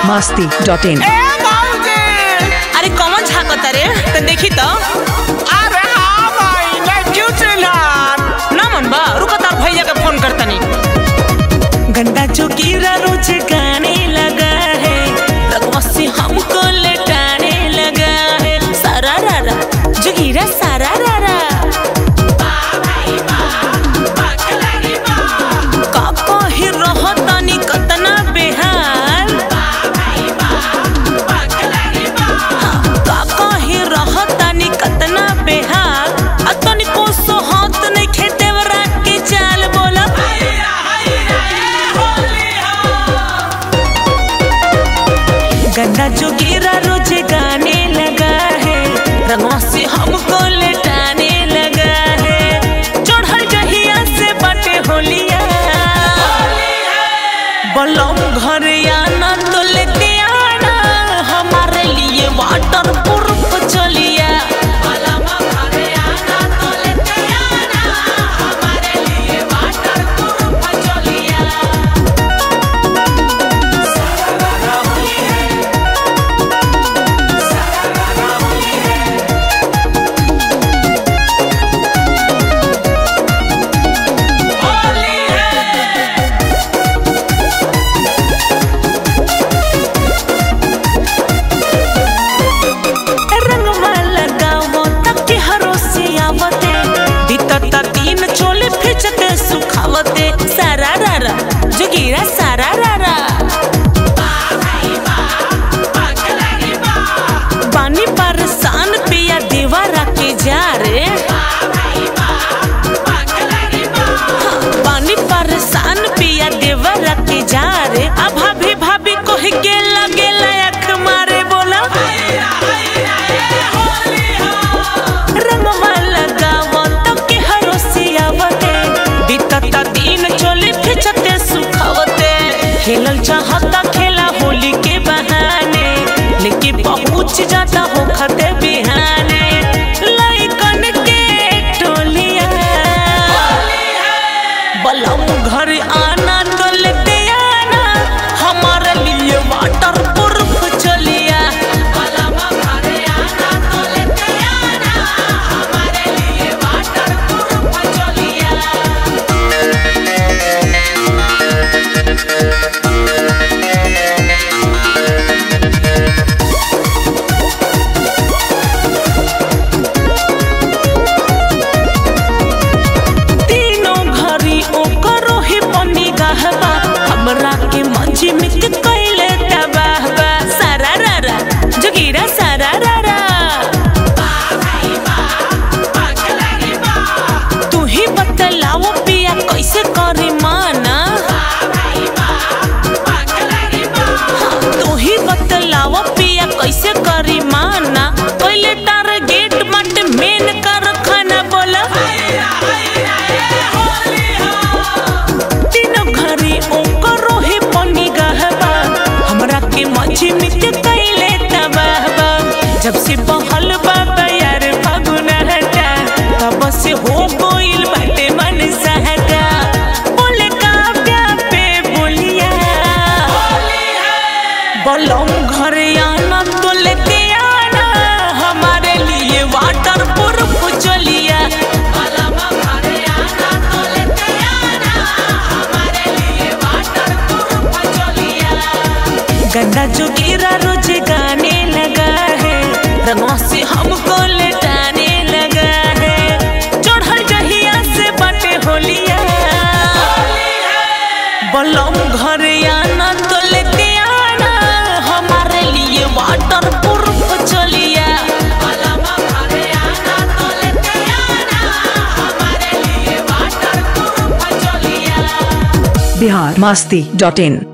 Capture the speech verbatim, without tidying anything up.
Masti dot in. अरे कौन झाकता रे तो देखी तो। अरे हाँ भाई मैं क्यों चिल्लान ना मन बा रुका तार भैया के फोन करतनी। गंदा जो गिरा रोज गाने लगा है रगवा से हमको लटाने लगा है सारा रारा जो गिरा सारा रारा काका ही रहतनी कतना बेहाल काका ही रहतनी कतना बेहाल अतनी को सोहत नहीं खेते वरा के चाल बोला गंदा जो गिरा रोज गाने लगा है रंगवा से हमको लटाने लगा है चढ़ल जहिया से बटे होलिया बलम घर आना तो लेते आना हमारे लिए वाटर प्रूफ चलिया सुखावते सारा रारा जो गिरा सारा रारा पानी परेशान पिया दीवारा के जा रे पानी परेशान पिया दीवारा के जा रे अब भाभी भाभी को ही के लगे लायक मारे बोला रंगवा लगावो तो के हरोसियावते बीतता दिन चोली फिचते सुखावते खेलल चाहता खेला होली के बहाने लेकिन पहुंच जाता हो खते बिहाने लइकन के टोलिया बलम घर आना तो लेते आना हमारे लिए वाटर प्रूफ चलिया हमरा के मंजी में के कैले तबाह बा सारा रारा जो गिरा सारा रारा तू ही बतलाओ पिया कैसे करी माना तू ही बतलाओ पिया कैसे करी माना पहले टारगेट मत मेन कर खाना बोला जब से बहल बाबा यार फगुना हटा तब से हो गोइल बाटे मन सहटा बोले काव्या पे बोलिया बलम घर आना तो लेते आना हमारे लिए वाटर प्रूफ चलिया गंदा जो गिरा रोज गाने लगा है रंगों से हमको लटाने लगा है चढ़ल जहिया से बटे होलिया बलम घर आना तो लेते आना हमारे लिए वाटर प्रूफ चलिया बिहार मस्ती डॉट इन।